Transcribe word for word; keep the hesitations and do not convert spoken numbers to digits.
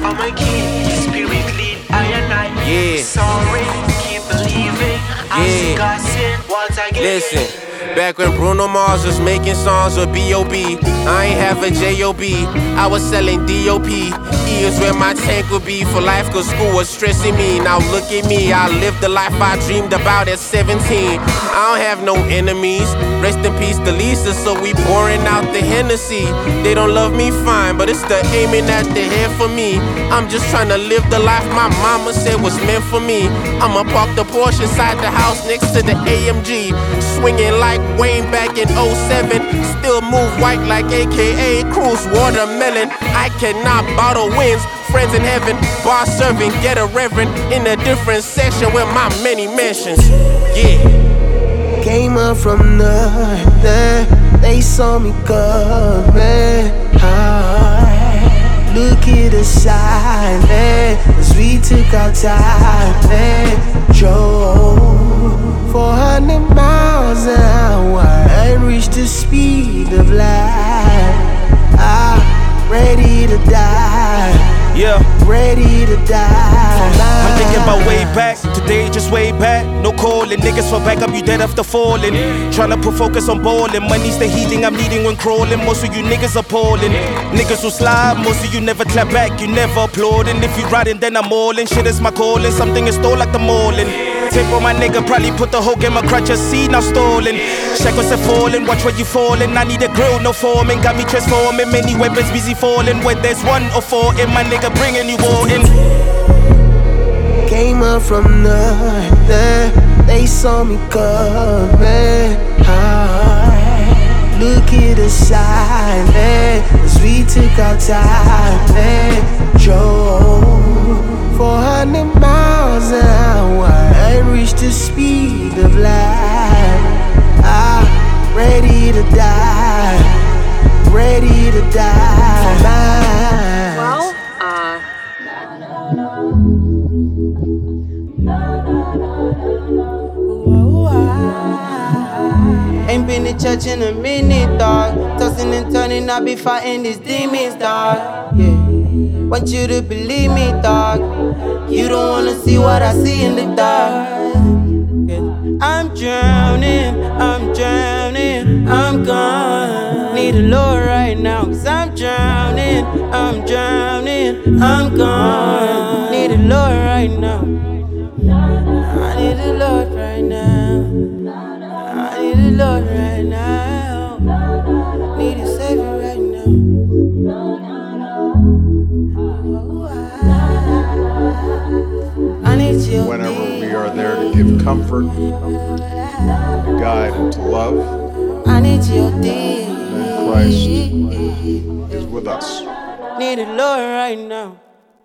I'm a king, spirit lead, I and I. Yeah. Sorry, keep believing. I see God sin once again. Listen. Back when Bruno Mars was making songs with B O B, I ain't have a J O B, I was selling D O P. E is where my tank would be for life, cause school was stressing me. Now look at me, I lived the life I dreamed about at seventeen. I don't have no enemies, rest in peace to Lisa, so we pouring out the Hennessy. They don't love me fine, but it's the aiming at the head for me. I'm just trying to live the life my mama said was meant for me. I'ma park the Porsche inside the house next to the A M G, swinging like Wayne back in oh seven. Still move white like A K A Cruise Watermelon. I cannot bottle wins, friends in heaven, bar serving, get a reverend in a different section with my many mentions. Yeah. Came up from nothing, they saw me coming high. Look at the silence as we took our time and drove four hundred miles an hour and reached the speed of light. I'm ready to die, yeah, ready to die. I'm thinking about way back, today just way back. No calling, niggas for back up, you dead after falling. Tryna put focus on ballin', money's the healing I'm needing when crawling. Most of you niggas appalling. Niggas will slide, most of you never clap back, you never applauding. If you riding, then I'm all in, shit is my calling. Something is stole like the mauling. Tip on my nigga, probably put the whole game of crutch, see now stolen. Shackles are falling, watch where you falling. I need a grill, no forming, got me transforming. Many weapons busy falling, where there's one or four in my nigga bringing you all in. Came up from nothing, they saw me coming high. Look at the silence as we took our time and drove four hundred miles an hour and reached the speed of light. I'm ready to die, ready to die. Well, uh... Ain't been to church in a minute, dog. Tossing and turning, I be fighting these demons, dog. Yeah, want you to believe me, dog. You don't wanna see what I see in the dark. I'm drowning, I'm drowning, I'm gone. Need a Lord right now, cause I'm drowning, I'm drowning, I'm gone. Need a Lord right now. I need a Lord right now. I need a Lord right now. Need a Savior right now. I need you. Whenever we are there to give comfort, to guide, and to love, I need you, dear. then Christ is with us. Need a Lord right now.